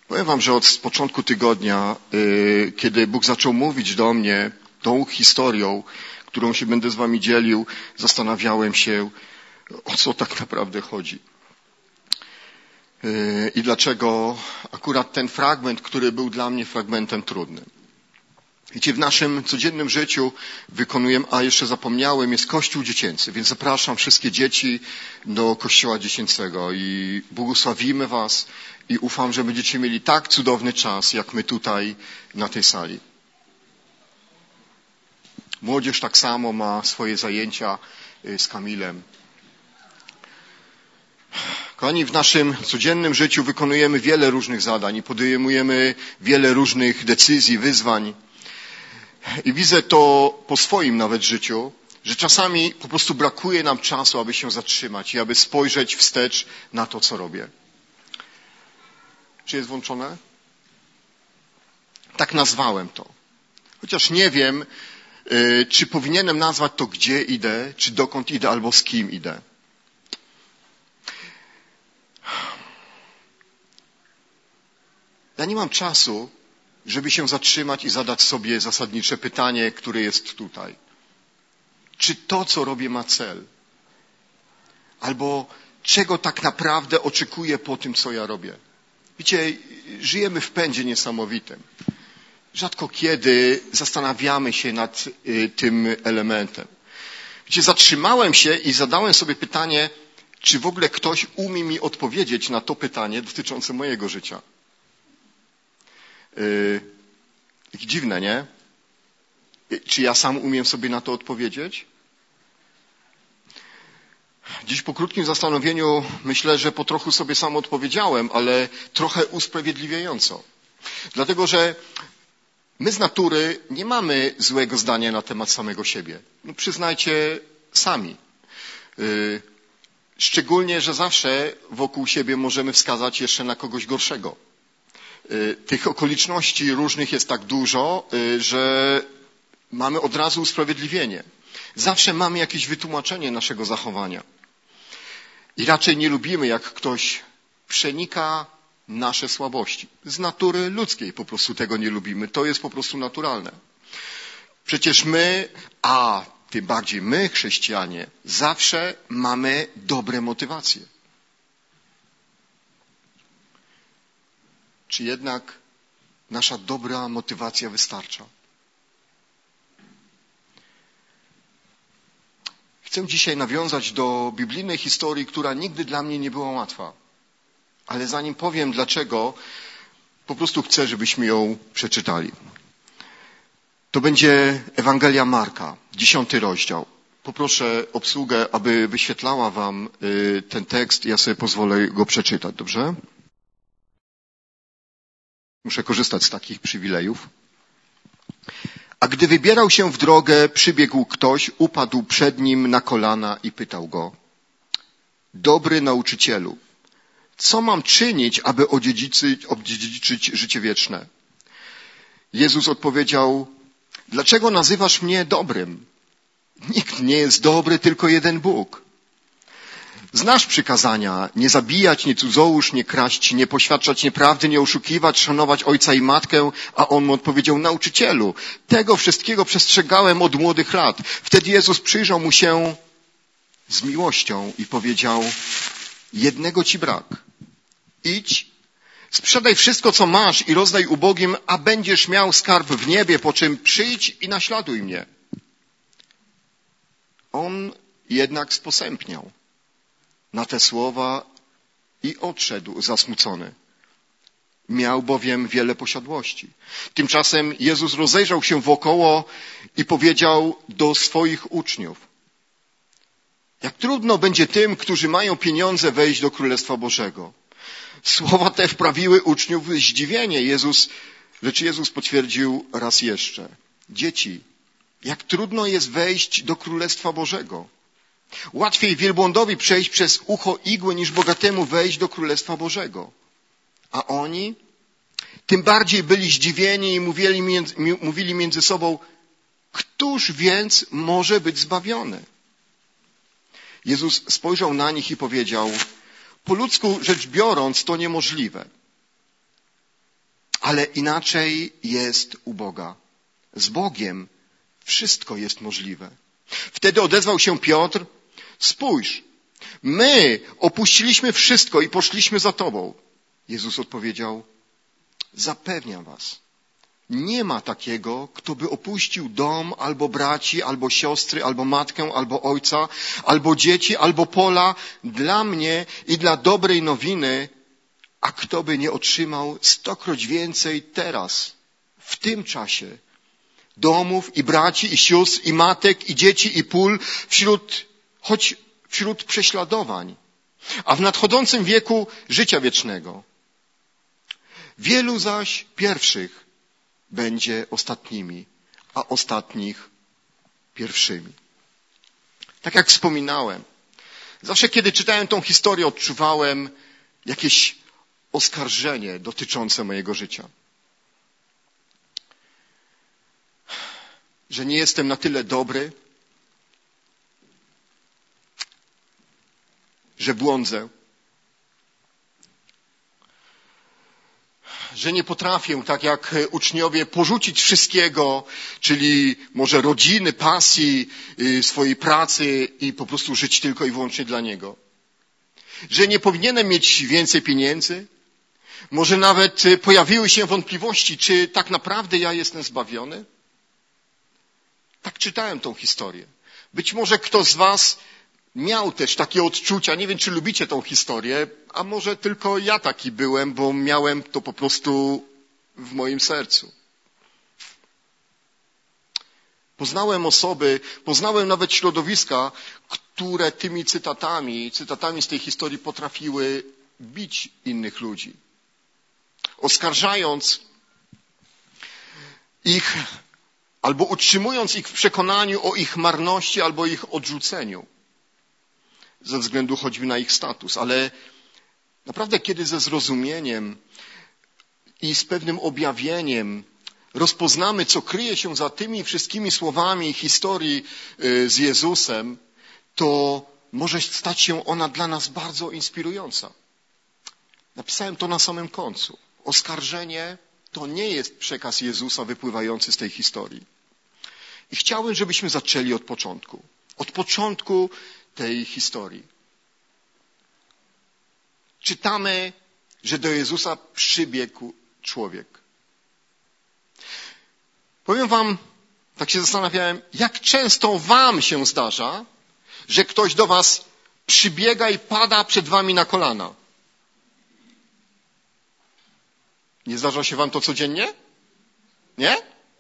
Powiem wam, że od początku tygodnia, kiedy Bóg zaczął mówić do mnie tą historią, którą się będę z wami dzielił, zastanawiałem się, o co tak naprawdę chodzi. I dlaczego akurat ten fragment, który był dla mnie fragmentem trudnym. Wiecie, w naszym codziennym życiu wykonujemy, a jeszcze zapomniałem, jest Kościół Dziecięcy, więc zapraszam wszystkie dzieci do Kościoła Dziecięcego i błogosławimy was i ufam, że będziecie mieli tak cudowny czas, jak my tutaj na tej sali. Młodzież tak samo ma swoje zajęcia z Kamilem. Kochani, w naszym codziennym życiu wykonujemy wiele różnych zadań i podejmujemy wiele różnych decyzji, wyzwań. I widzę to po swoim nawet życiu, że czasami po prostu brakuje nam czasu, aby się zatrzymać i aby spojrzeć wstecz na to, co robię. Czy jest włączone? Tak nazwałem to. Chociaż nie wiem, czy powinienem nazwać to, gdzie idę, czy dokąd idę, albo z kim idę. Ja nie mam czasu, żeby się zatrzymać i zadać sobie zasadnicze pytanie, które jest tutaj. Czy to, co robię, ma cel? Albo czego tak naprawdę oczekuję po tym, co ja robię? Wiecie, żyjemy w pędzie niesamowitym. Rzadko kiedy zastanawiamy się nad tym elementem. Wiecie, zatrzymałem się i zadałem sobie pytanie, czy w ogóle ktoś umie mi odpowiedzieć na to pytanie dotyczące mojego życia. Dziwne, nie? Czy ja sam umiem sobie na to odpowiedzieć? Dziś po krótkim zastanowieniu myślę, że po trochu sobie sam odpowiedziałem, ale trochę usprawiedliwiająco. Dlatego, że my z natury nie mamy złego zdania na temat samego siebie. No, przyznajcie sami. Szczególnie, że zawsze wokół siebie możemy wskazać jeszcze na kogoś gorszego. Tych okoliczności różnych jest tak dużo, że mamy od razu usprawiedliwienie. Zawsze mamy jakieś wytłumaczenie naszego zachowania. I raczej nie lubimy, jak ktoś przenika nasze słabości. Z natury ludzkiej po prostu tego nie lubimy. To jest po prostu naturalne. Przecież my, a tym bardziej my, chrześcijanie, zawsze mamy dobre motywacje. Czy jednak nasza dobra motywacja wystarcza? Chcę dzisiaj nawiązać do biblijnej historii, która nigdy dla mnie nie była łatwa. Ale zanim powiem dlaczego, po prostu chcę, żebyśmy ją przeczytali. To będzie Ewangelia Marka, 10 rozdział. Poproszę obsługę, aby wyświetlała wam ten tekst. Ja sobie pozwolę go przeczytać, dobrze? Muszę korzystać z takich przywilejów. A gdy wybierał się w drogę, przybiegł ktoś, upadł przed nim na kolana i pytał go: Dobry nauczycielu, co mam czynić, aby odziedziczyć życie wieczne? Jezus odpowiedział: Dlaczego nazywasz mnie dobrym? Nikt nie jest dobry, tylko jeden Bóg. Znasz przykazania: nie zabijać, nie cudzołóż, nie kraść, nie poświadczać nieprawdy, nie oszukiwać, szanować ojca i matkę. A on mu odpowiedział: Nauczycielu, tego wszystkiego przestrzegałem od młodych lat. Wtedy Jezus przyjrzał mu się z miłością i powiedział: jednego ci brak. Idź, sprzedaj wszystko, co masz i rozdaj ubogim, a będziesz miał skarb w niebie, po czym przyjdź i naśladuj mnie. On jednak sposępniał na te słowa i odszedł zasmucony. Miał bowiem wiele posiadłości. Tymczasem Jezus rozejrzał się wokoło i powiedział do swoich uczniów: jak trudno będzie tym, którzy mają pieniądze, wejść do Królestwa Bożego. Słowa te wprawiły uczniów w zdziwienie. Lecz Jezus potwierdził raz jeszcze: dzieci, jak trudno jest wejść do Królestwa Bożego. Łatwiej wielbłądowi przejść przez ucho igły, niż bogatemu wejść do Królestwa Bożego. A oni tym bardziej byli zdziwieni i mówili między sobą: któż więc może być zbawiony? Jezus spojrzał na nich i powiedział: po ludzku rzecz biorąc, to niemożliwe. ale inaczej jest u Boga. Z Bogiem wszystko jest możliwe. Wtedy odezwał się Piotr, spójrz, my opuściliśmy wszystko i poszliśmy za Tobą. Jezus odpowiedział, zapewniam was, nie ma takiego, kto by opuścił dom, albo braci, albo siostry, albo matkę, albo ojca, albo dzieci, albo pola dla mnie i dla dobrej nowiny, a kto by nie otrzymał 100-kroć więcej teraz, w tym czasie, domów i braci, i sióstr, i matek, i dzieci, i pól, choć wśród prześladowań, a w nadchodzącym wieku życia wiecznego. Wielu zaś pierwszych będzie ostatnimi, a ostatnich pierwszymi. Tak jak wspominałem, zawsze kiedy czytałem tą historię, odczuwałem jakieś oskarżenie dotyczące mojego życia. Że nie jestem na tyle dobry, że błądzę, że nie potrafię, tak jak uczniowie, porzucić wszystkiego, czyli może rodziny, pasji, swojej pracy i po prostu żyć tylko i wyłącznie dla Niego. Że nie powinienem mieć więcej pieniędzy. Może nawet pojawiły się wątpliwości, czy tak naprawdę ja jestem zbawiony. Tak czytałem tą historię. Być może ktoś z was miał też takie odczucia, nie wiem, czy lubicie tą historię, a może tylko ja taki byłem, bo miałem to po prostu w moim sercu. Poznałem osoby, poznałem nawet środowiska, które tymi cytatami z tej historii potrafiły bić innych ludzi. Oskarżając ich, albo utrzymując ich w przekonaniu o ich marności, albo ich odrzuceniu. Ze względu choćby na ich status. Ale naprawdę, kiedy ze zrozumieniem i z pewnym objawieniem rozpoznamy, co kryje się za tymi wszystkimi słowami historii z Jezusem, to może stać się ona dla nas bardzo inspirująca. Napisałem to na samym końcu. Oskarżenie to nie jest przekaz Jezusa wypływający z tej historii. I chciałbym, żebyśmy zaczęli od początku. Od początku tej historii. Czytamy, że do Jezusa przybiegł człowiek. Powiem wam, tak się zastanawiałem, jak często wam się zdarza, że ktoś do was przybiega i pada przed wami na kolana. Nie zdarza się wam to codziennie? Nie?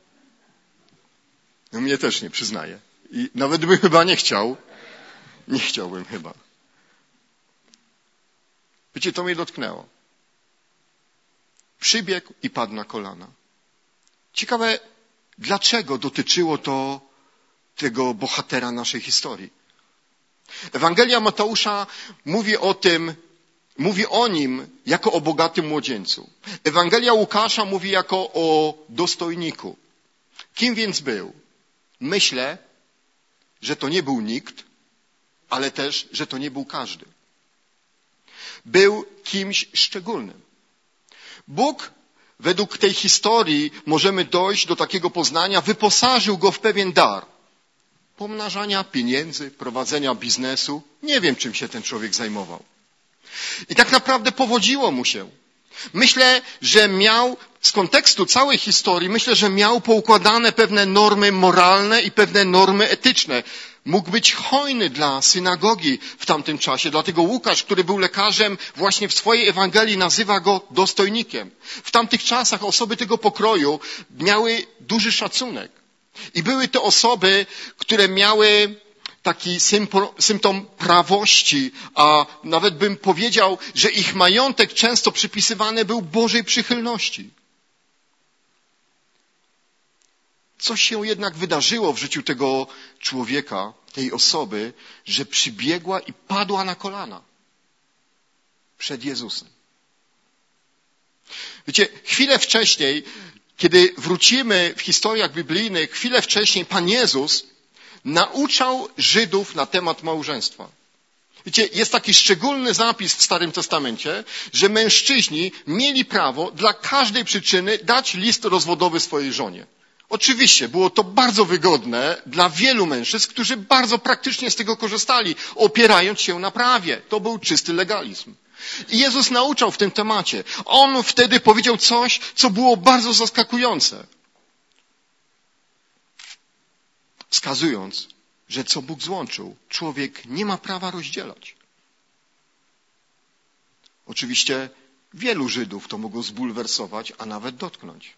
No mnie też nie, przyznaję. I nawet bym chyba nie chciał. Nie chciałbym chyba. Wiecie, to mnie dotknęło. Przybiegł i padł na kolana. Ciekawe, dlaczego dotyczyło to tego bohatera naszej historii. Ewangelia Mateusza mówi o nim jako o bogatym młodzieńcu. Ewangelia Łukasza mówi jako o dostojniku. Kim więc był? Myślę, że to nie był nikt, ale też, że to nie był każdy. Był kimś szczególnym. Bóg, według tej historii możemy dojść do takiego poznania, wyposażył go w pewien dar. Pomnażania pieniędzy, prowadzenia biznesu. Nie wiem, czym się ten człowiek zajmował. I tak naprawdę powodziło mu się. Myślę, że miał, z kontekstu całej historii, myślę, że miał poukładane pewne normy moralne i pewne normy etyczne. Mógł być hojny dla synagogi w tamtym czasie. Dlatego Łukasz, który był lekarzem, właśnie w swojej Ewangelii nazywa go dostojnikiem. W tamtych czasach osoby tego pokroju miały duży szacunek. I były to osoby, które miały taki symptom prawości, a nawet bym powiedział, że ich majątek często przypisywany był Bożej przychylności. Coś się jednak wydarzyło w życiu tego człowieka, tej osoby, że przybiegła i padła na kolana przed Jezusem. Wiecie, chwilę wcześniej, kiedy wrócimy w historiach biblijnych, chwilę wcześniej Pan Jezus nauczał Żydów na temat małżeństwa. Wiecie, jest taki szczególny zapis w Starym Testamencie, że mężczyźni mieli prawo dla każdej przyczyny dać list rozwodowy swojej żonie. Oczywiście było to bardzo wygodne dla wielu mężczyzn, którzy bardzo praktycznie z tego korzystali, opierając się na prawie. To był czysty legalizm. I Jezus nauczał w tym temacie. On wtedy powiedział coś, co było bardzo zaskakujące. Wskazując, że co Bóg złączył, człowiek nie ma prawa rozdzielać. Oczywiście wielu Żydów to mogło zbulwersować, a nawet dotknąć.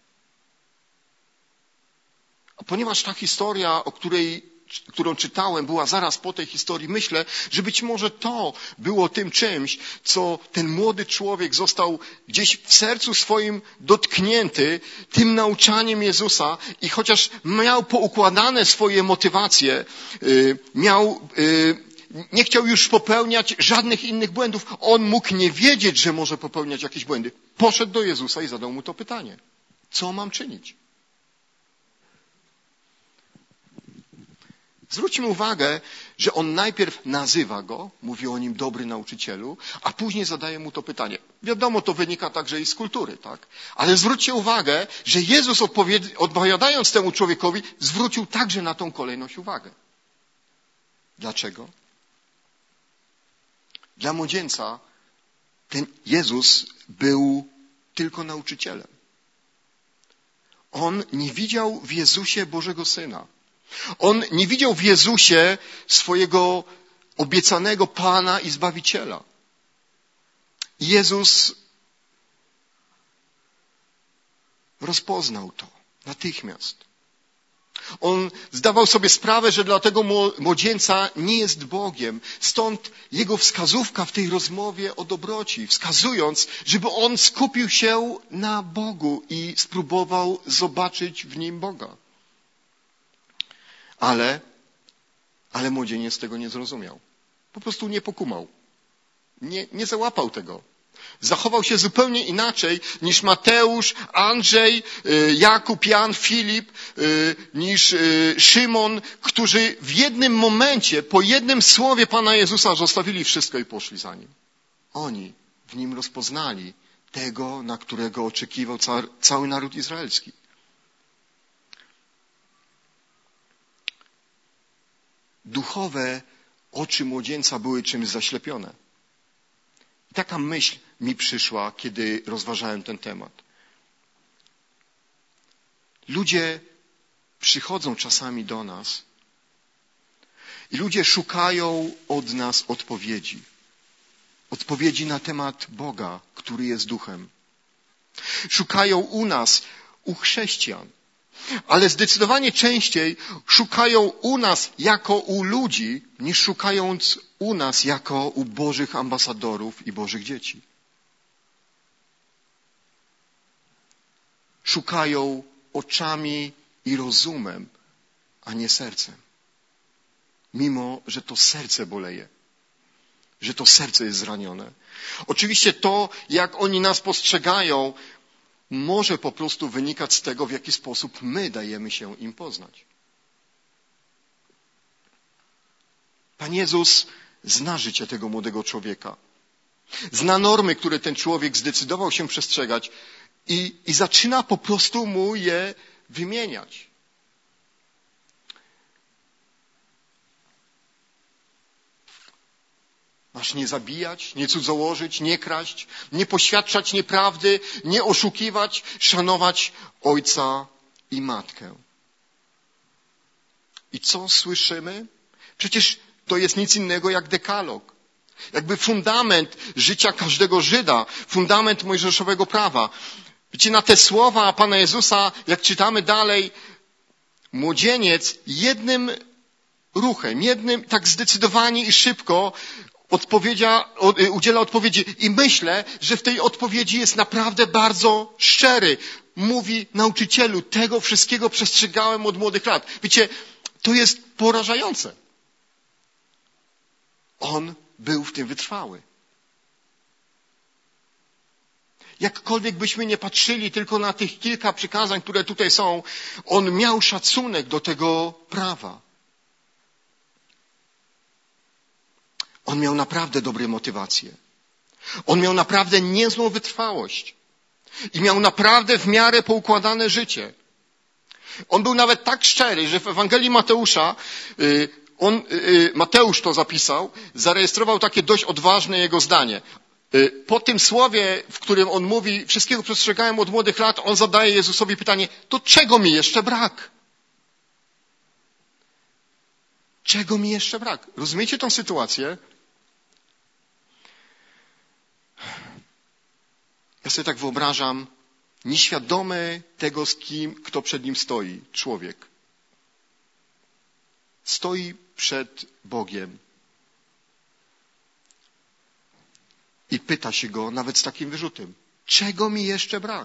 A ponieważ ta historia, którą czytałem, była zaraz po tej historii, myślę, że być może to było tym czymś, co ten młody człowiek został gdzieś w sercu swoim dotknięty tym nauczaniem Jezusa i chociaż miał poukładane swoje motywacje, nie chciał już popełniać żadnych innych błędów. On mógł nie wiedzieć, że może popełniać jakieś błędy. Poszedł do Jezusa i zadał mu to pytanie. Co mam czynić? Zwróćmy uwagę, że on najpierw nazywa go, mówi o nim dobry nauczycielu, a później zadaje mu to pytanie. Wiadomo, to wynika także i z kultury, tak? Ale zwróćcie uwagę, że Jezus odpowiadając temu człowiekowi, zwrócił także na tą kolejność uwagę. Dlaczego? Dla młodzieńca ten Jezus był tylko nauczycielem. On nie widział w Jezusie Bożego Syna. On nie widział w Jezusie swojego obiecanego Pana i Zbawiciela. Jezus rozpoznał to natychmiast. On zdawał sobie sprawę, że dla tego młodzieńca nie jest Bogiem. Stąd jego wskazówka w tej rozmowie o dobroci, wskazując, żeby on skupił się na Bogu i spróbował zobaczyć w nim Boga. Ale młodzieniec tego nie zrozumiał. Po prostu nie pokumał. Nie załapał tego. Zachował się zupełnie inaczej niż Mateusz, Andrzej, Jakub, Jan, Filip, niż Szymon, którzy w jednym momencie, po jednym słowie Pana Jezusa zostawili wszystko i poszli za Nim. Oni w Nim rozpoznali tego, na którego oczekiwał cały naród izraelski. Duchowe oczy młodzieńca były czymś zaślepione. I taka myśl mi przyszła, kiedy rozważałem ten temat. Ludzie przychodzą czasami do nas i ludzie szukają od nas odpowiedzi. Odpowiedzi na temat Boga, który jest duchem. Szukają u nas, u chrześcijan. Ale zdecydowanie częściej szukają u nas jako u ludzi, niż szukając u nas jako u Bożych ambasadorów i Bożych dzieci. Szukają oczami i rozumem, a nie sercem. Mimo, że to serce boleje. Że to serce jest zranione. Oczywiście to, jak oni nas postrzegają, może po prostu wynikać z tego, w jaki sposób my dajemy się im poznać. Pan Jezus zna życie tego młodego człowieka. Zna normy, które ten człowiek zdecydował się przestrzegać i zaczyna po prostu mu je wymieniać. Masz nie zabijać, nie cudzołożyć, nie kraść, nie poświadczać nieprawdy, nie oszukiwać, szanować ojca i matkę. I co słyszymy? Przecież to jest nic innego jak dekalog. Jakby fundament życia każdego Żyda, fundament mojżeszowego prawa. Wiecie, na te słowa Pana Jezusa, jak czytamy dalej, młodzieniec jednym ruchem, jednym tak zdecydowanie i szybko udziela odpowiedzi. I myślę, że w tej odpowiedzi jest naprawdę bardzo szczery. Mówi: nauczycielu, tego wszystkiego przestrzegałem od młodych lat. Wiecie, to jest porażające. On był w tym wytrwały. Jakkolwiek byśmy nie patrzyli tylko na tych kilka przykazań, które tutaj są, on miał szacunek do tego prawa. On miał naprawdę dobre motywacje. On miał naprawdę niezłą wytrwałość. I miał naprawdę w miarę poukładane życie. On był nawet tak szczery, że w Ewangelii Mateusza, Mateusz to zapisał, zarejestrował takie dość odważne jego zdanie. Po tym słowie, w którym on mówi, wszystkiego przestrzegałem od młodych lat, on zadaje Jezusowi pytanie, to czego mi jeszcze brak? Czego mi jeszcze brak? Rozumiecie tę sytuację? Ja sobie tak wyobrażam, nieświadomy tego, kto przed nim stoi, człowiek. Stoi przed Bogiem i pyta się go nawet z takim wyrzutem, czego mi jeszcze brak?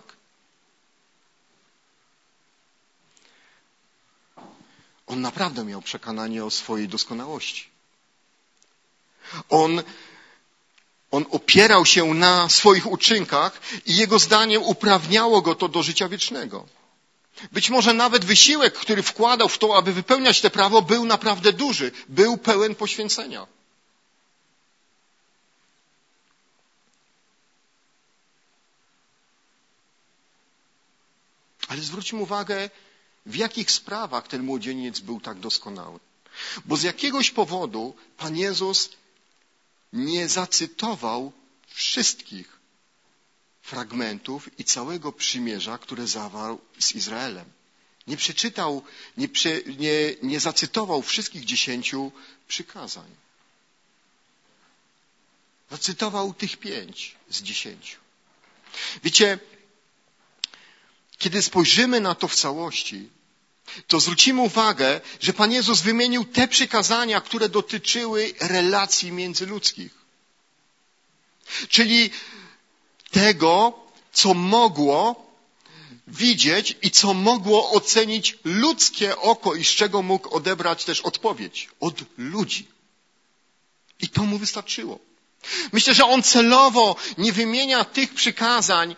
On naprawdę miał przekonanie o swojej doskonałości. On opierał się na swoich uczynkach i jego zdaniem uprawniało go to do życia wiecznego. Być może nawet wysiłek, który wkładał w to, aby wypełniać te prawo, był naprawdę duży, był pełen poświęcenia. Ale zwróćmy uwagę, w jakich sprawach ten młodzieniec był tak doskonały. Bo z jakiegoś powodu Pan Jezus nie zacytował wszystkich fragmentów i całego przymierza, które zawarł z Izraelem. Nie przeczytał, nie zacytował wszystkich 10 przykazań. Zacytował tych 5 z 10. Wiecie, kiedy spojrzymy na to w całości, to zwrócimy uwagę, że Pan Jezus wymienił te przykazania, które dotyczyły relacji międzyludzkich. Czyli tego, co mogło widzieć i co mogło ocenić ludzkie oko i z czego mógł odebrać też odpowiedź od ludzi. I to mu wystarczyło. Myślę, że on celowo nie wymienia tych przykazań,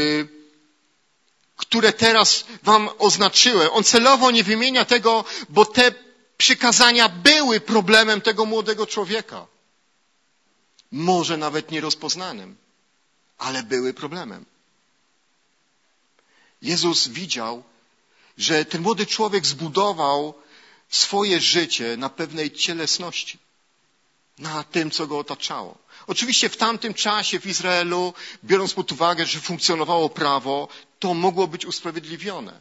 które teraz wam oznaczyłem. On celowo nie wymienia tego, bo te przykazania były problemem tego młodego człowieka. Może nawet nierozpoznanym, ale były problemem. Jezus widział, że ten młody człowiek zbudował swoje życie na pewnej cielesności, na tym, co go otaczało. Oczywiście w tamtym czasie w Izraelu, biorąc pod uwagę, że funkcjonowało prawo, to mogło być usprawiedliwione.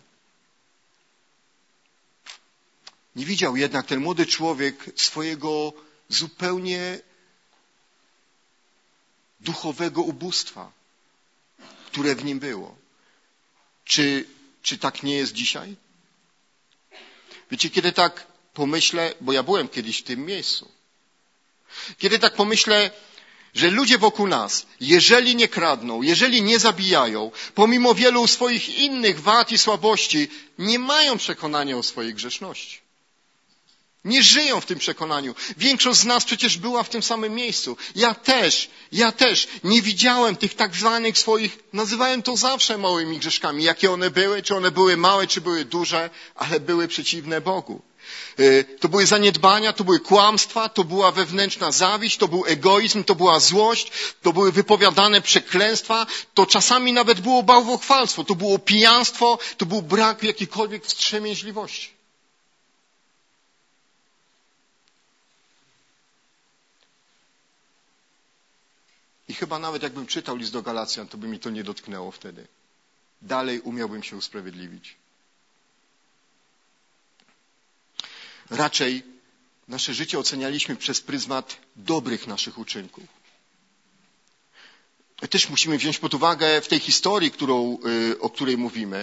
Nie widział jednak ten młody człowiek swojego zupełnie duchowego ubóstwa, które w nim było. Czy tak nie jest dzisiaj? Wiecie, kiedy tak pomyślę, bo ja byłem kiedyś w tym miejscu, kiedy tak pomyślę, że ludzie wokół nas, jeżeli nie kradną, jeżeli nie zabijają, pomimo wielu swoich innych wad i słabości, nie mają przekonania o swojej grzeszności. Nie żyją w tym przekonaniu. Większość z nas przecież była w tym samym miejscu. Ja też nie widziałem tych tak zwanych swoich, nazywałem to zawsze małymi grzeszkami. Jakie one były, czy one były małe, czy były duże, ale były przeciwne Bogu. To były zaniedbania, to były kłamstwa, to była wewnętrzna zawiść, to był egoizm, to była złość, to były wypowiadane przekleństwa, to czasami nawet było bałwochwalstwo, to było pijaństwo, to był brak jakiejkolwiek wstrzemięźliwości. I chyba nawet jakbym czytał list do Galacjan, to by mi to nie dotknęło wtedy. Dalej umiałbym się usprawiedliwić. Raczej nasze życie ocenialiśmy przez pryzmat dobrych naszych uczynków. Też musimy wziąć pod uwagę w tej historii, o której mówimy,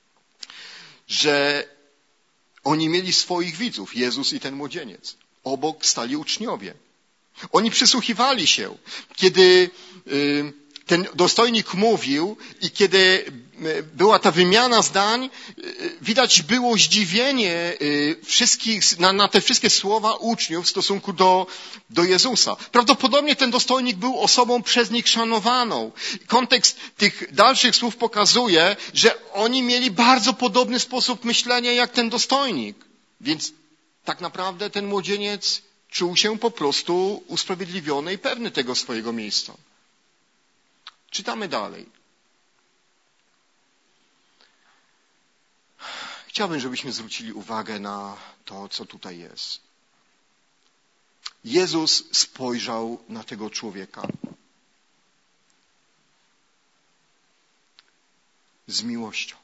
że oni mieli swoich widzów, Jezus i ten młodzieniec. Obok stali uczniowie. Oni przysłuchiwali się, kiedy ten dostojnik mówił i kiedy była ta wymiana zdań, widać było zdziwienie wszystkich, na te wszystkie słowa uczniów w stosunku do Jezusa. Prawdopodobnie ten dostojnik był osobą przez nich szanowaną. Kontekst tych dalszych słów pokazuje, że oni mieli bardzo podobny sposób myślenia jak ten dostojnik. Więc tak naprawdę ten młodzieniec czuł się po prostu usprawiedliwiony i pewny tego swojego miejsca. Czytamy dalej. Chciałbym, żebyśmy zwrócili uwagę na to, co tutaj jest. Jezus spojrzał na tego człowieka z miłością.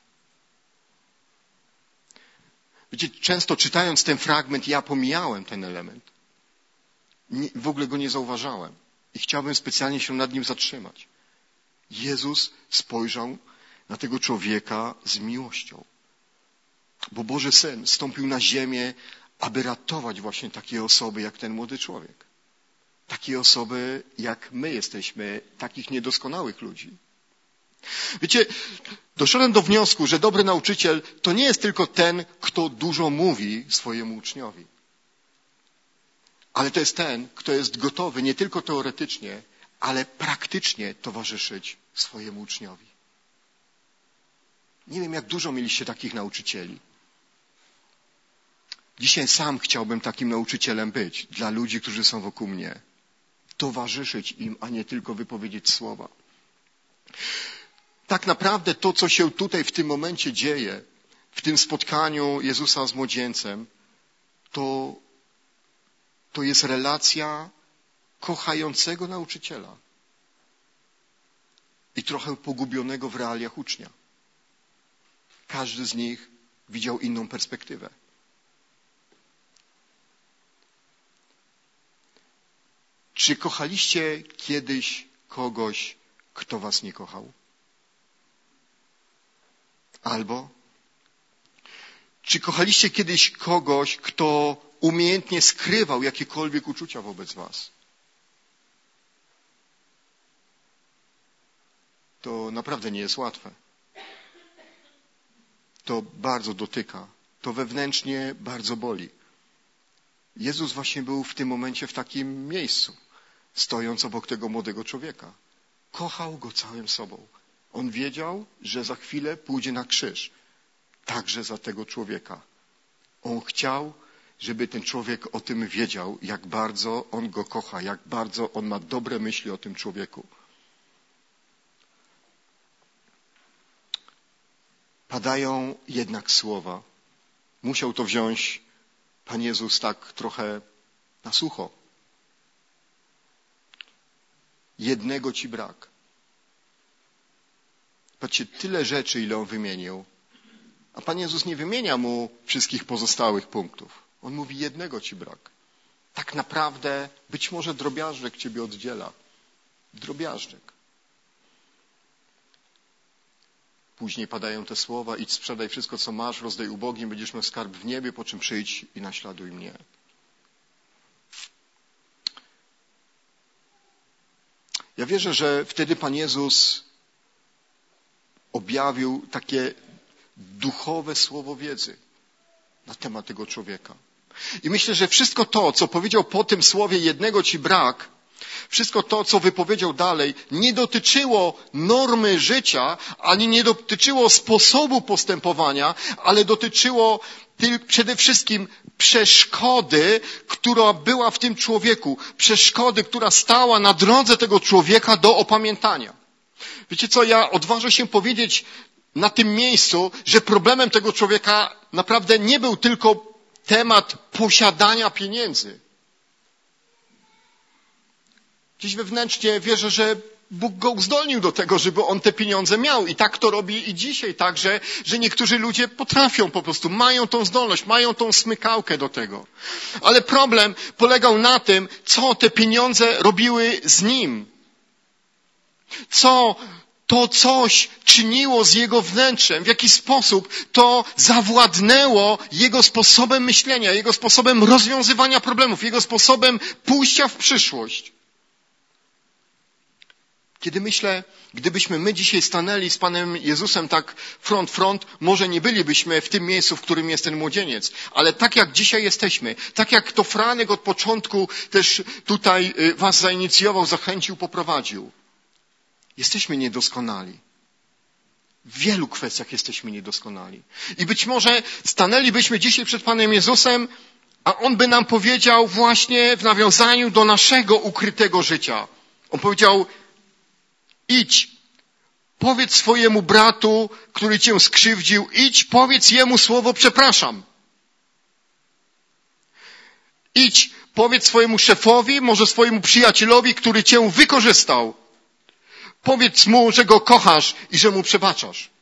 Wiecie, często czytając ten fragment, ja pomijałem ten element. W ogóle go nie zauważałem. I chciałbym specjalnie się nad nim zatrzymać. Jezus spojrzał na tego człowieka z miłością. Bo Boży Syn stąpił na ziemię, aby ratować właśnie takie osoby jak ten młody człowiek. Takie osoby jak my jesteśmy, takich niedoskonałych ludzi. Wiecie, doszedłem do wniosku, że dobry nauczyciel to nie jest tylko ten, kto dużo mówi swojemu uczniowi. Ale to jest ten, kto jest gotowy nie tylko teoretycznie, ale praktycznie towarzyszyć swojemu uczniowi. Nie wiem, jak dużo mieliście takich nauczycieli. Dzisiaj sam chciałbym takim nauczycielem być dla ludzi, którzy są wokół mnie. Towarzyszyć im, a nie tylko wypowiedzieć słowa. Tak naprawdę to, co się tutaj w tym momencie dzieje, w tym spotkaniu Jezusa z młodzieńcem, to jest relacja kochającego nauczyciela i trochę pogubionego w realiach ucznia. Każdy z nich widział inną perspektywę. Czy kochaliście kiedyś kogoś, kto was nie kochał? Albo czy kochaliście kiedyś kogoś, kto umiejętnie skrywał jakiekolwiek uczucia wobec was? To naprawdę nie jest łatwe. To bardzo dotyka. To wewnętrznie bardzo boli. Jezus właśnie był w tym momencie w takim miejscu, stojąc obok tego młodego człowieka. Kochał go całym sobą. On wiedział, że za chwilę pójdzie na krzyż. Także za tego człowieka. On chciał, żeby ten człowiek o tym wiedział, jak bardzo on go kocha, jak bardzo on ma dobre myśli o tym człowieku. Padają jednak słowa. Musiał to wziąć Pan Jezus tak trochę na sucho. Jednego ci brak. Patrzcie, tyle rzeczy, ile on wymienił. A Pan Jezus nie wymienia mu wszystkich pozostałych punktów. On mówi, jednego ci brak. Tak naprawdę być może drobiażdżek ciebie oddziela. Drobiażdżek. Później padają te słowa, idź sprzedaj wszystko, co masz, rozdaj ubogim, będziesz miał skarb w niebie, po czym przyjdź i naśladuj mnie. Ja wierzę, że wtedy Pan Jezus objawił takie duchowe słowo wiedzy na temat tego człowieka. I myślę, że wszystko to, co powiedział po tym słowie jednego ci brak, wszystko to, co wypowiedział dalej, nie dotyczyło normy życia, ani nie dotyczyło sposobu postępowania, ale dotyczyło przede wszystkim przeszkody, która była w tym człowieku. Przeszkody, która stała na drodze tego człowieka do opamiętania. Wiecie co, ja odważę się powiedzieć na tym miejscu, że problemem tego człowieka naprawdę nie był tylko temat posiadania pieniędzy. Gdzieś wewnętrznie wierzę, że Bóg go uzdolnił do tego, żeby on te pieniądze miał. I tak to robi i dzisiaj także, że niektórzy ludzie potrafią po prostu, mają tą zdolność, mają tą smykałkę do tego. Ale problem polegał na tym, co te pieniądze robiły z nim. Co to coś czyniło z jego wnętrzem, w jaki sposób to zawładnęło jego sposobem myślenia, jego sposobem rozwiązywania problemów, jego sposobem pójścia w przyszłość. Kiedy myślę, gdybyśmy my dzisiaj stanęli z Panem Jezusem tak front, może nie bylibyśmy w tym miejscu, w którym jest ten młodzieniec, ale tak jak dzisiaj jesteśmy, tak jak to Franek od początku też tutaj was zainicjował, zachęcił, poprowadził. Jesteśmy niedoskonali. W wielu kwestiach jesteśmy niedoskonali. I być może stanęlibyśmy dzisiaj przed Panem Jezusem A On by nam powiedział właśnie w nawiązaniu do naszego ukrytego życia. On powiedział, idź, powiedz swojemu bratu, który cię skrzywdził, idź, powiedz jemu słowo przepraszam. Idź, powiedz swojemu szefowi, może swojemu przyjacielowi, który cię wykorzystał. Powiedz mu, że go kochasz i że mu przebaczasz.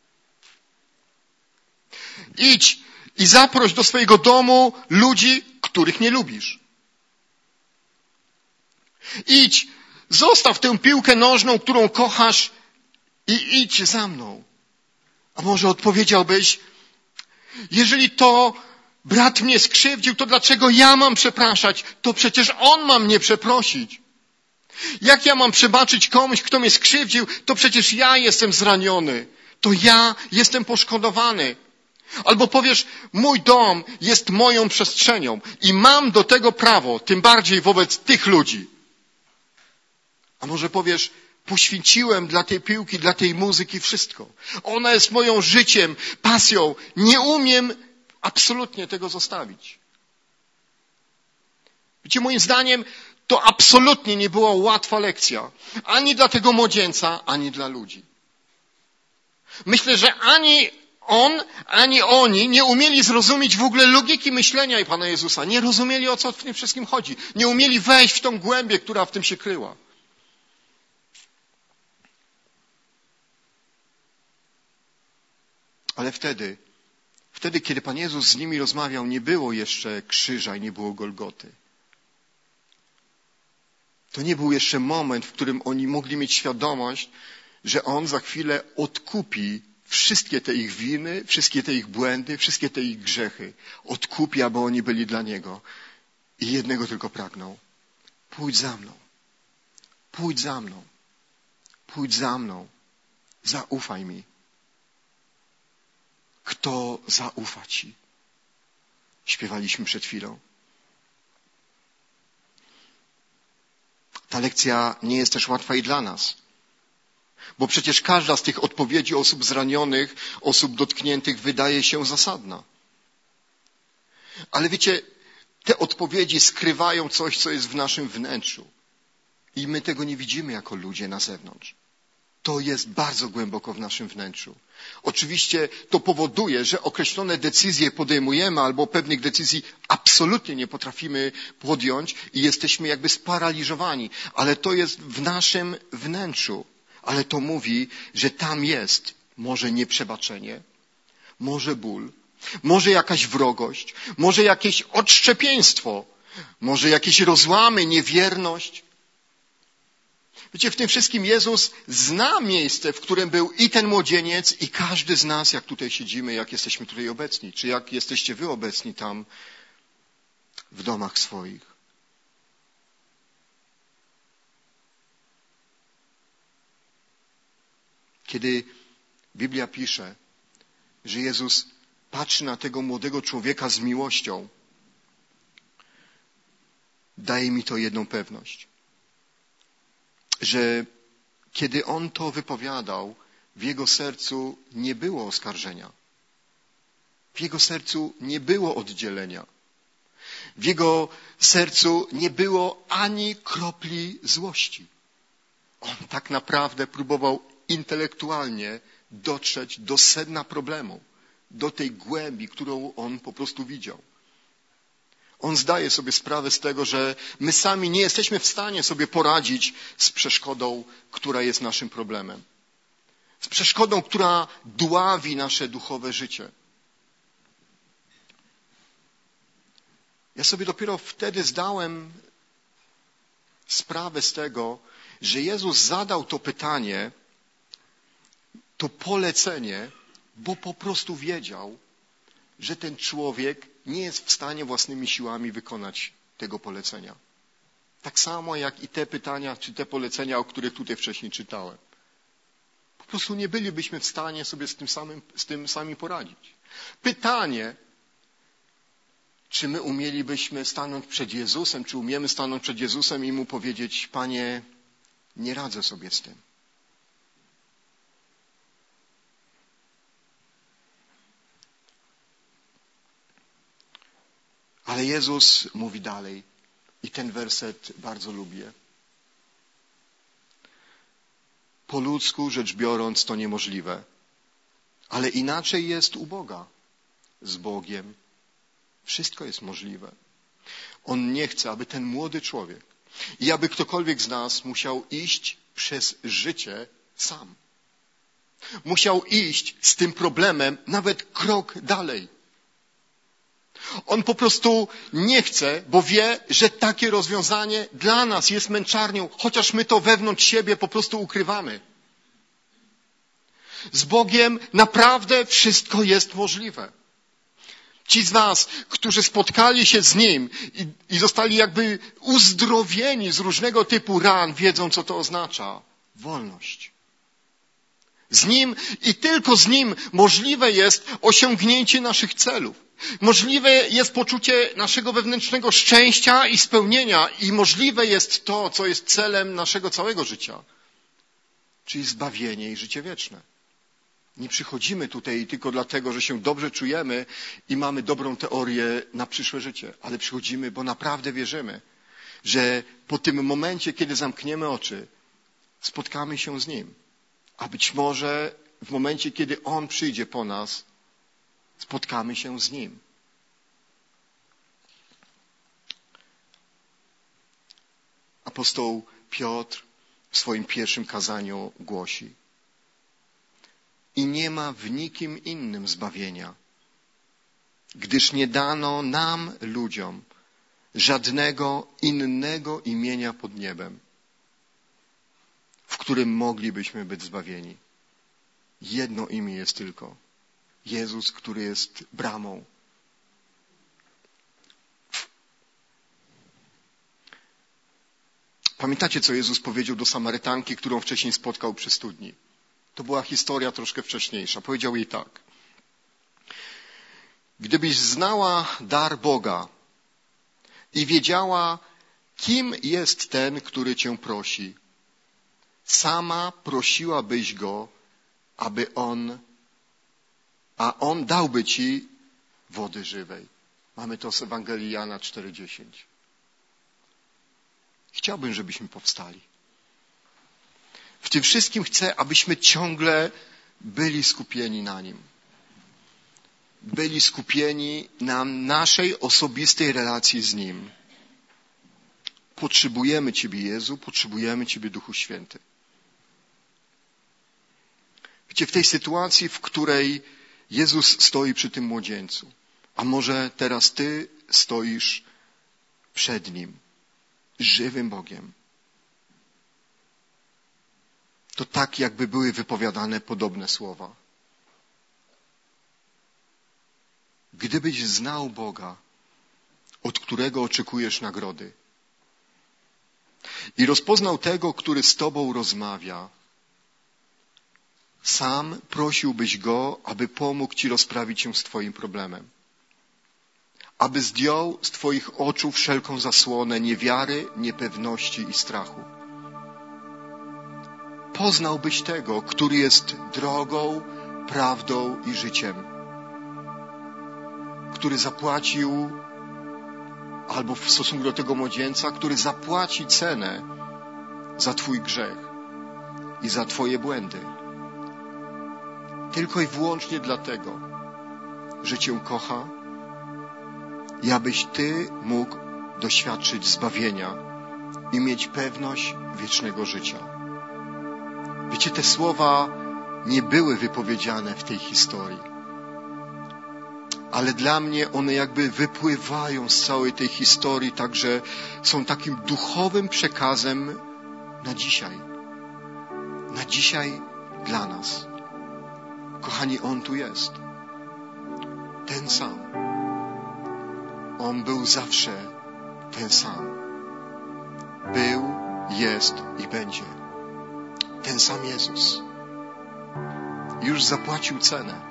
Idź i zaproś do swojego domu ludzi, których nie lubisz. Idź, zostaw tę piłkę nożną, którą kochasz i idź za mną. A może odpowiedziałbyś, jeżeli to brat mnie skrzywdził, to dlaczego ja mam przepraszać? To przecież on ma mnie przeprosić. Jak ja mam przebaczyć komuś, kto mnie skrzywdził, to przecież ja jestem zraniony. To ja jestem poszkodowany. Albo powiesz, mój dom jest moją przestrzenią i mam do tego prawo, tym bardziej wobec tych ludzi. A może powiesz, poświęciłem dla tej piłki, dla tej muzyki wszystko. Ona jest moją życiem, pasją. Nie umiem absolutnie tego zostawić. Wiecie, moim zdaniem to absolutnie nie była łatwa lekcja. Ani dla tego młodzieńca, ani dla ludzi. Myślę, że ani on, ani oni nie umieli zrozumieć w ogóle logiki myślenia Pana Jezusa. Nie rozumieli, o co w tym wszystkim chodzi. Nie umieli wejść w tą głębię, która w tym się kryła. Ale wtedy, kiedy Pan Jezus z nimi rozmawiał, nie było jeszcze krzyża i nie było Golgoty. To nie był jeszcze moment, w którym oni mogli mieć świadomość, że On za chwilę odkupi wszystkie te ich winy, wszystkie te ich błędy, wszystkie te ich grzechy. Odkupi, aby oni byli dla Niego. I jednego tylko pragną. Pójdź za mną. Pójdź za mną. Pójdź za mną. Zaufaj mi. Kto zaufa Ci? Śpiewaliśmy przed chwilą. Ta lekcja nie jest też łatwa i dla nas. Bo przecież każda z tych odpowiedzi osób zranionych, osób dotkniętych wydaje się zasadna. Ale wiecie, te odpowiedzi skrywają coś, co jest w naszym wnętrzu. I my tego nie widzimy jako ludzie na zewnątrz. To jest bardzo głęboko w naszym wnętrzu. Oczywiście to powoduje, że określone decyzje podejmujemy albo pewnych decyzji absolutnie nie potrafimy podjąć i jesteśmy jakby sparaliżowani. Ale to jest w naszym wnętrzu. Ale to mówi, że tam jest może nieprzebaczenie, może ból, może jakaś wrogość, może jakieś odszczepieństwo, może jakieś rozłamy, niewierność. Wiecie, w tym wszystkim Jezus zna miejsce, w którym był i ten młodzieniec, i każdy z nas, jak tutaj siedzimy, jak jesteśmy tutaj obecni, czy jak jesteście wy obecni tam w domach swoich. Kiedy Biblia pisze, że Jezus patrzy na tego młodego człowieka z miłością, daje mi to jedną pewność, że kiedy on to wypowiadał, w jego sercu nie było oskarżenia. W jego sercu nie było oddzielenia. W jego sercu nie było ani kropli złości. On tak naprawdę próbował intelektualnie dotrzeć do sedna problemu, do tej głębi, którą on po prostu widział. On zdaje sobie sprawę z tego, że my sami nie jesteśmy w stanie sobie poradzić z przeszkodą, która jest naszym problemem. Z przeszkodą, która dławi nasze duchowe życie. Ja sobie dopiero wtedy zdałem sprawę z tego, że Jezus zadał to pytanie, to polecenie, bo po prostu wiedział, że ten człowiek nie jest w stanie własnymi siłami wykonać tego polecenia. Tak samo jak i te pytania, czy te polecenia, o których tutaj wcześniej czytałem. Po prostu nie bylibyśmy w stanie sobie z tym sami poradzić. Pytanie, czy my umielibyśmy stanąć przed Jezusem, czy umiemy stanąć przed Jezusem i Mu powiedzieć, Panie, nie radzę sobie z tym. Ale Jezus mówi dalej i ten werset bardzo lubię. Po ludzku rzecz biorąc to niemożliwe, ale inaczej jest u Boga. Z Bogiem wszystko jest możliwe. On nie chce, aby ten młody człowiek i aby ktokolwiek z nas musiał iść przez życie sam. Musiał iść z tym problemem nawet krok dalej. On po prostu nie chce, bo wie, że takie rozwiązanie dla nas jest męczarnią, chociaż my to wewnątrz siebie po prostu ukrywamy. Z Bogiem naprawdę wszystko jest możliwe. Ci z was, którzy spotkali się z Nim i zostali jakby uzdrowieni z różnego typu ran, wiedzą, co to oznacza. Wolność. Z Nim i tylko z Nim możliwe jest osiągnięcie naszych celów. Możliwe jest poczucie naszego wewnętrznego szczęścia i spełnienia i możliwe jest to, co jest celem naszego całego życia, czyli zbawienie i życie wieczne. Nie przychodzimy tutaj tylko dlatego, że się dobrze czujemy i mamy dobrą teorię na przyszłe życie, ale przychodzimy, bo naprawdę wierzymy, że po tym momencie, kiedy zamkniemy oczy, spotkamy się z Nim. A być może w momencie, kiedy On przyjdzie po nas, spotkamy się z Nim. Apostoł Piotr w swoim pierwszym kazaniu głosi: i nie ma w nikim innym zbawienia, gdyż nie dano nam, ludziom, żadnego innego imienia pod niebem, w którym moglibyśmy być zbawieni. Jedno imię jest tylko. Jezus, który jest bramą. Pamiętacie, co Jezus powiedział do Samarytanki, którą wcześniej spotkał przy studni? To była historia troszkę wcześniejsza. Powiedział jej tak: gdybyś znała dar Boga i wiedziała, kim jest ten, który cię prosi, sama prosiłabyś Go, a On dałby ci wody żywej. Mamy to z Ewangelii Jana 4,10. Chciałbym, żebyśmy powstali. W tym wszystkim chcę, abyśmy ciągle byli skupieni na Nim. Byli skupieni na naszej osobistej relacji z Nim. Potrzebujemy Ciebie, Jezu, potrzebujemy Ciebie, Duchu Święty. Wiecie, w tej sytuacji, w której Jezus stoi przy tym młodzieńcu, a może teraz Ty stoisz przed Nim, żywym Bogiem, to tak jakby były wypowiadane podobne słowa. Gdybyś znał Boga, od którego oczekujesz nagrody, i rozpoznał tego, który z Tobą rozmawia, sam prosiłbyś Go, aby pomógł Ci rozprawić się z Twoim problemem. Aby zdjął z Twoich oczu wszelką zasłonę niewiary, niepewności i strachu. Poznałbyś tego, który jest drogą, prawdą i życiem. Który zapłacił, albo w stosunku do tego młodzieńca, który zapłaci cenę za Twój grzech i za Twoje błędy. Tylko i wyłącznie dlatego, że Cię kocha i abyś Ty mógł doświadczyć zbawienia i mieć pewność wiecznego życia. Wiecie, te słowa nie były wypowiedziane w tej historii, ale dla mnie one jakby wypływają z całej tej historii, także są takim duchowym przekazem na dzisiaj. Na dzisiaj dla nas. Kochani, On tu jest. Ten sam. On był zawsze ten sam. Był, jest i będzie. Ten sam Jezus. Już zapłacił cenę.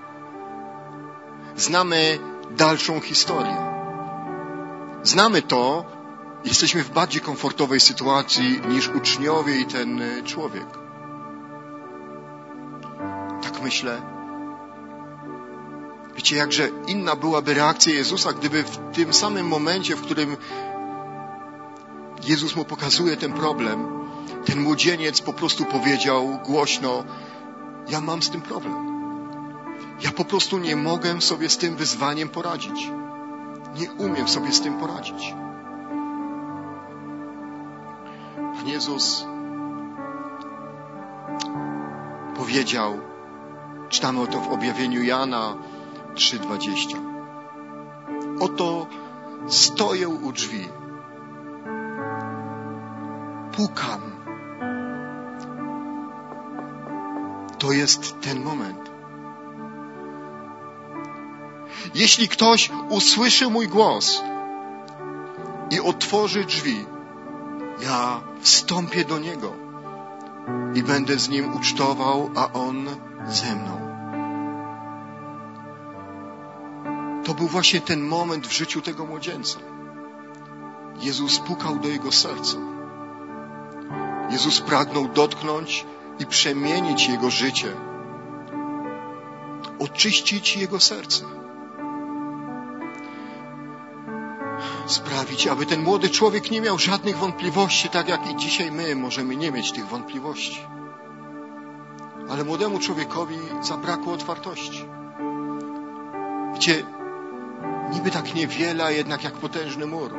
Znamy dalszą historię. Znamy to, jesteśmy w bardziej komfortowej sytuacji niż uczniowie i ten człowiek. Tak myślę. Wiecie, jakże inna byłaby reakcja Jezusa, gdyby w tym samym momencie, w którym Jezus mu pokazuje ten problem, ten młodzieniec po prostu powiedział głośno: ja mam z tym problem. Ja po prostu nie mogę sobie z tym wyzwaniem poradzić. Nie umiem sobie z tym poradzić. Pan Jezus powiedział, czytamy o to w objawieniu Jana 3:20. Oto stoję u drzwi. Pukam. To jest ten moment. Jeśli ktoś usłyszy mój głos i otworzy drzwi, ja wstąpię do niego i będę z nim ucztował, a on ze mną. To był właśnie ten moment w życiu tego młodzieńca. Jezus pukał do jego serca. Jezus pragnął dotknąć i przemienić jego życie, oczyścić jego serce, sprawić, aby ten młody człowiek nie miał żadnych wątpliwości, tak jak i dzisiaj my możemy nie mieć tych wątpliwości. Ale młodemu człowiekowi zabrakło otwartości. Wiecie, niby tak niewiele, a jednak jak potężny mur.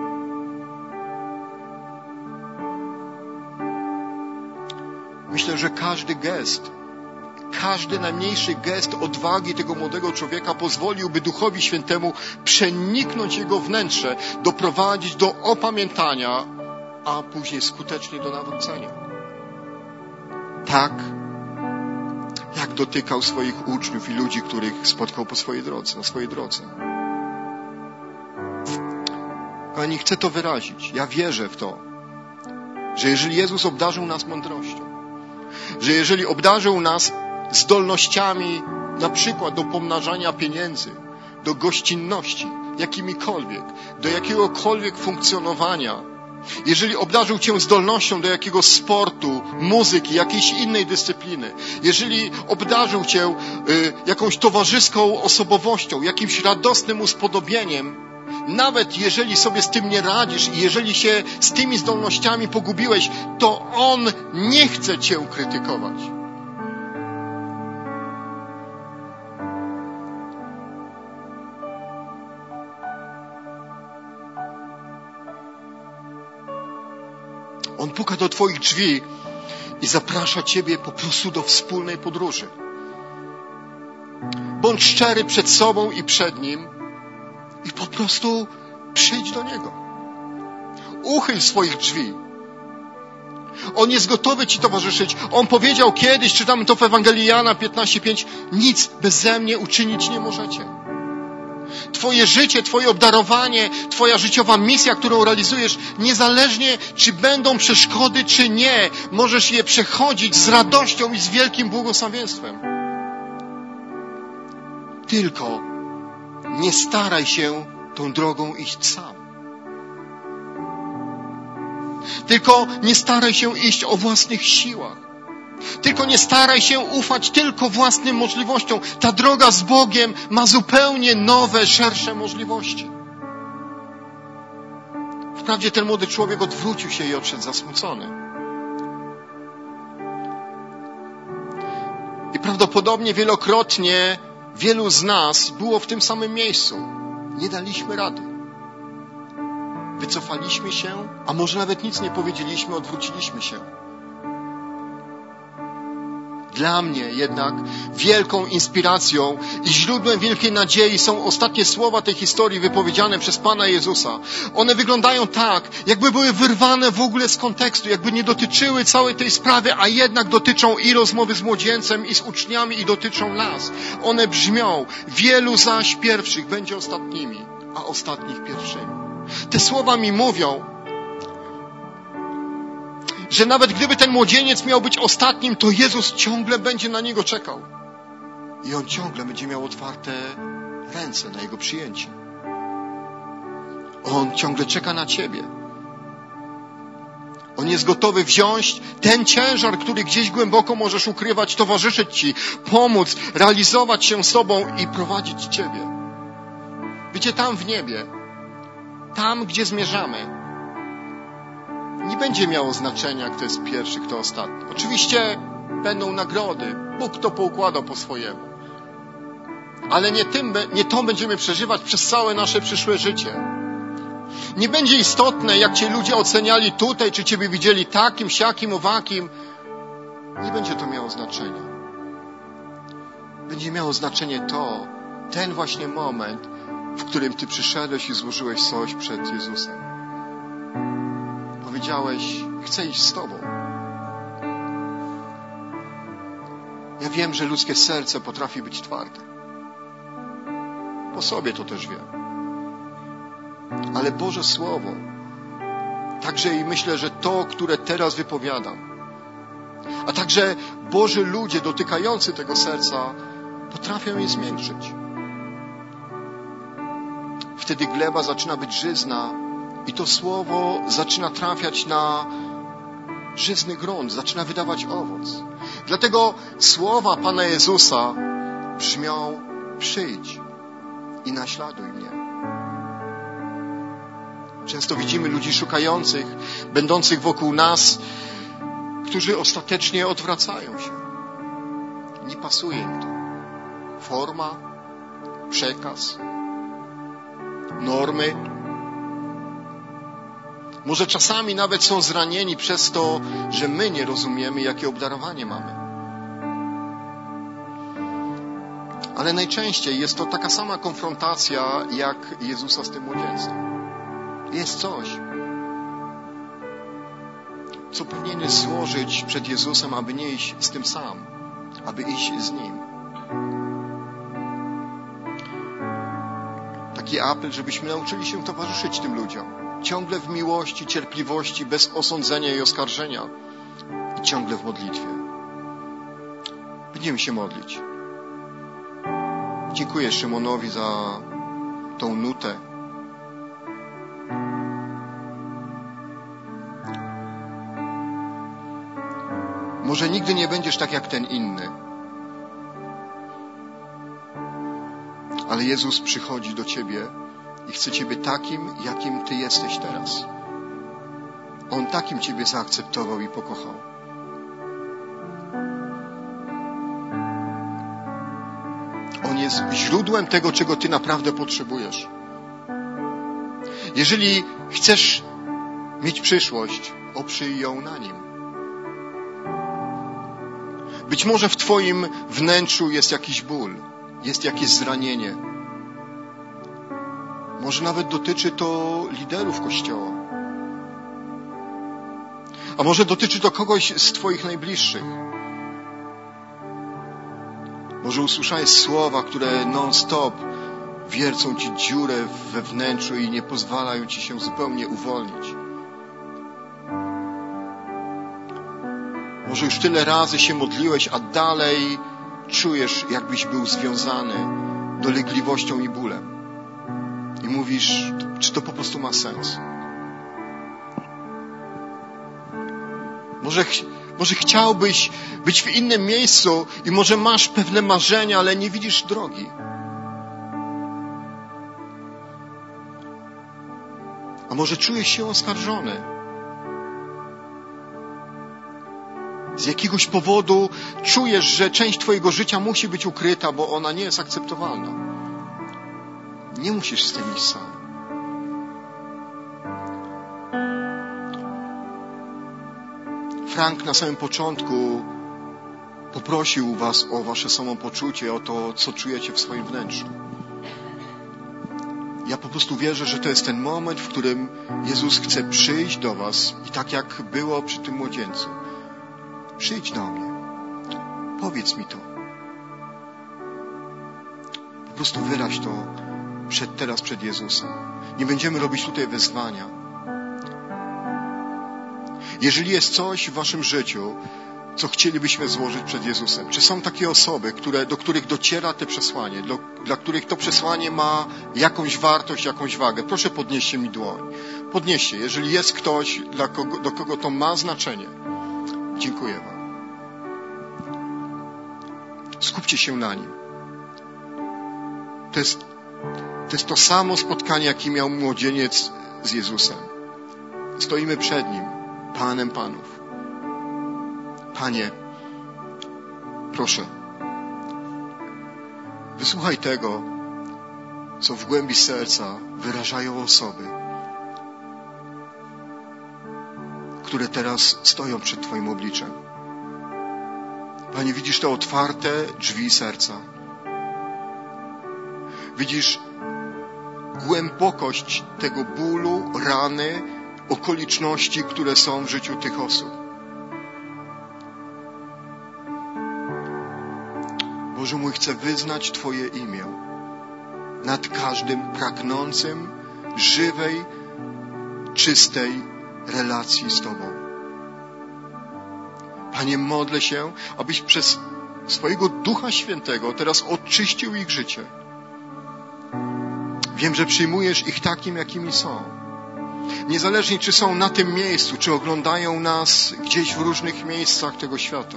Myślę, że każdy gest, każdy najmniejszy gest odwagi tego młodego człowieka pozwoliłby Duchowi Świętemu przeniknąć jego wnętrze, doprowadzić do opamiętania, a później skutecznie do nawrócenia. Tak, jak dotykał swoich uczniów i ludzi, których spotkał po swojej drodze, na swojej drodze. Kochani, chcę to wyrazić. Ja wierzę w to, że jeżeli Jezus obdarzył nas mądrością, że jeżeli obdarzył nas zdolnościami na przykład do pomnażania pieniędzy, do gościnności, jakimikolwiek, do jakiegokolwiek funkcjonowania, jeżeli obdarzył Cię zdolnością do jakiegoś sportu, muzyki, jakiejś innej dyscypliny, jeżeli obdarzył Cię jakąś towarzyską osobowością, jakimś radosnym uspodobieniem, nawet jeżeli sobie z tym nie radzisz i jeżeli się z tymi zdolnościami pogubiłeś, to On nie chce Cię krytykować. On puka do Twoich drzwi i zaprasza Ciebie po prostu do wspólnej podróży. Bądź szczery przed sobą i przed Nim i po prostu przyjdź do Niego. Uchyl swoich drzwi. On jest gotowy Ci towarzyszyć. On powiedział kiedyś, czytamy to w Ewangelii Jana 15:5, nic beze mnie uczynić nie możecie. Twoje życie, Twoje obdarowanie, Twoja życiowa misja, którą realizujesz, niezależnie czy będą przeszkody, czy nie, możesz je przechodzić z radością i z wielkim błogosławieństwem. Tylko nie staraj się tą drogą iść sam. Tylko nie staraj się iść o własnych siłach. Tylko nie staraj się ufać tylko własnym możliwościom. Ta droga z Bogiem ma zupełnie nowe, szersze możliwości. Wprawdzie ten młody człowiek odwrócił się i odszedł zasmucony. I prawdopodobnie wielokrotnie wielu z nas było w tym samym miejscu. Nie daliśmy rady. Wycofaliśmy się, a może nawet nic nie powiedzieliśmy, odwróciliśmy się. Dla mnie jednak wielką inspiracją i źródłem wielkiej nadziei są ostatnie słowa tej historii wypowiedziane przez Pana Jezusa. One wyglądają tak, jakby były wyrwane w ogóle z kontekstu, jakby nie dotyczyły całej tej sprawy, a jednak dotyczą i rozmowy z młodzieńcem, i z uczniami, i dotyczą nas. One brzmią: wielu zaś pierwszych będzie ostatnimi, a ostatnich pierwszymi. Te słowa mi mówią, że nawet gdyby ten młodzieniec miał być ostatnim, to Jezus ciągle będzie na niego czekał. I On ciągle będzie miał otwarte ręce na jego przyjęcie. On ciągle czeka na Ciebie. On jest gotowy wziąć ten ciężar, który gdzieś głęboko możesz ukrywać, towarzyszyć Ci, pomóc, realizować się z Tobą i prowadzić Ciebie. Wiecie, tam w niebie, tam, gdzie zmierzamy, nie będzie miało znaczenia, kto jest pierwszy, kto ostatni. Oczywiście będą nagrody. Bóg to poukładał po swojemu. Ale nie to będziemy przeżywać przez całe nasze przyszłe życie. Nie będzie istotne, jak Cię ludzie oceniali tutaj, czy Ciebie widzieli takim, siakim, owakim. Nie będzie to miało znaczenia. Będzie miało znaczenie ten właśnie moment, w którym Ty przyszedłeś i złożyłeś coś przed Jezusem. Powiedziałeś, chcę iść z Tobą. Ja wiem, że ludzkie serce potrafi być twarde. Po sobie to też wiem. Ale Boże Słowo, także i myślę, że to, które teraz wypowiadam, a także Boży ludzie dotykający tego serca potrafią je zmiękczyć. Wtedy gleba zaczyna być żyzna i to Słowo zaczyna trafiać na żyzny grunt, zaczyna wydawać owoc. Dlatego słowa Pana Jezusa brzmią: przyjdź i naśladuj mnie. Często widzimy ludzi szukających, będących wokół nas, którzy ostatecznie odwracają się. Nie pasuje im to. Forma, przekaz, normy. Może czasami nawet są zranieni przez to, że my nie rozumiemy, jakie obdarowanie mamy. Ale najczęściej jest to taka sama konfrontacja, jak Jezusa z tym młodzieńcem. Jest coś, co powinieneś złożyć przed Jezusem, aby nie iść z tym sam, aby iść z Nim. Taki apel, żebyśmy nauczyli się towarzyszyć tym ludziom. Ciągle w miłości, cierpliwości, bez osądzenia i oskarżenia. I ciągle w modlitwie. Będziemy się modlić. Dziękuję Szymonowi za tą nutę. Może nigdy nie będziesz tak jak ten inny. Ale Jezus przychodzi do Ciebie i chce Ciebie takim, jakim Ty jesteś teraz. On takim Ciebie zaakceptował i pokochał. On jest źródłem tego, czego Ty naprawdę potrzebujesz. Jeżeli chcesz mieć przyszłość, oprzyj ją na Nim. Być może w Twoim wnętrzu jest jakiś ból, jest jakieś zranienie. Może nawet dotyczy to liderów Kościoła. A może dotyczy to kogoś z Twoich najbliższych. Może usłyszałeś słowa, które non-stop wiercą Ci dziurę we wnętrzu i nie pozwalają Ci się zupełnie uwolnić. Może już tyle razy się modliłeś, a dalej czujesz, jakbyś był związany dolegliwością i bólem. I mówisz, czy to po prostu ma sens? Może chciałbyś być w innym miejscu i może masz pewne marzenia, ale nie widzisz drogi. A może czujesz się oskarżony? Z jakiegoś powodu czujesz, że część Twojego życia musi być ukryta, bo ona nie jest akceptowalna. Nie musisz z tym iść sam. Frank na samym początku poprosił Was o Wasze samopoczucie, o to, co czujecie w swoim wnętrzu. Ja po prostu wierzę, że to jest ten moment, w którym Jezus chce przyjść do Was i tak jak było przy tym młodzieńcu. Przyjdź do mnie. Powiedz mi to. Po prostu wyraź to teraz przed Jezusem. Nie będziemy robić tutaj wezwania. Jeżeli jest coś w Waszym życiu, co chcielibyśmy złożyć przed Jezusem. Czy są takie osoby, do których dociera to przesłanie, dla których to przesłanie ma jakąś wartość, jakąś wagę? Proszę, podnieście mi dłoń. Podnieście, jeżeli jest ktoś, do kogo to ma znaczenie. Dziękuję wam. Skupcie się na nim. To jest to samo spotkanie, jakie miał młodzieniec z Jezusem. Stoimy przed Nim, Panem Panów. Panie, proszę, wysłuchaj tego, co w głębi serca wyrażają osoby, które teraz stoją przed Twoim obliczem. Panie, widzisz te otwarte drzwi serca. Widzisz głębokość tego bólu, rany, okoliczności, które są w życiu tych osób. Boże mój, chcę wyznać Twoje imię nad każdym pragnącym żywej, czystej relacji z Tobą. Panie, modlę się, abyś przez swojego Ducha Świętego teraz oczyścił ich życie. Wiem, że przyjmujesz ich takim, jakimi są. Niezależnie, czy są na tym miejscu, czy oglądają nas gdzieś w różnych miejscach tego świata.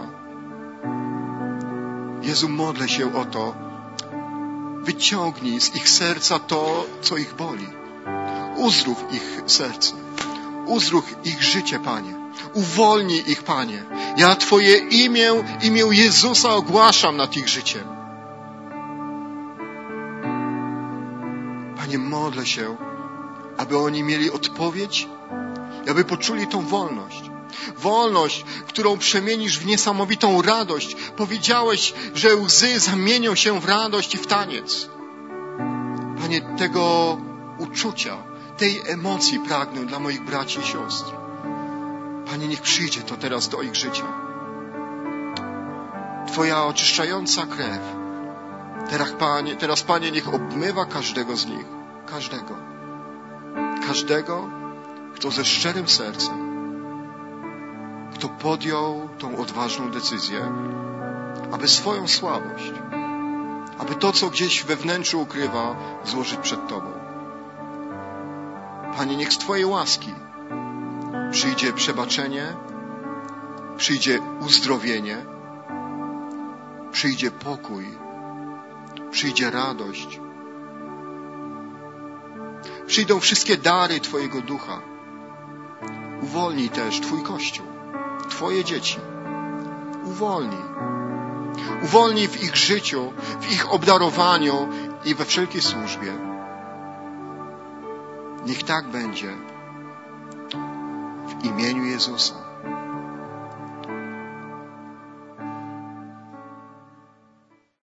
Jezu, modlę się o to. Wyciągnij z ich serca to, co ich boli. Uzdrów ich serce. Uzdrów ich życie, Panie. Uwolnij ich, Panie. Ja Twoje imię Jezusa ogłaszam nad ich życiem. Panie, modlę się, aby oni mieli odpowiedź, aby poczuli tą wolność. Wolność, którą przemienisz w niesamowitą radość. Powiedziałeś, że łzy zamienią się w radość i w taniec. Panie, tego uczucia, tej emocji pragnę dla moich braci i sióstr. Panie, niech przyjdzie to teraz do ich życia. Twoja oczyszczająca krew teraz, Panie, niech obmywa każdego z nich. Każdego, kto ze szczerym sercem, kto podjął tą odważną decyzję, aby swoją słabość, aby to, co gdzieś we wnętrzu ukrywa, złożyć przed Tobą. Panie, niech z Twojej łaski przyjdzie przebaczenie, przyjdzie uzdrowienie, przyjdzie pokój, przyjdzie radość. Przyjdą wszystkie dary Twojego Ducha. Uwolnij też Twój Kościół, Twoje dzieci. Uwolnij. Uwolnij w ich życiu, w ich obdarowaniu i we wszelkiej służbie. Niech tak będzie. W imieniu Jezusa.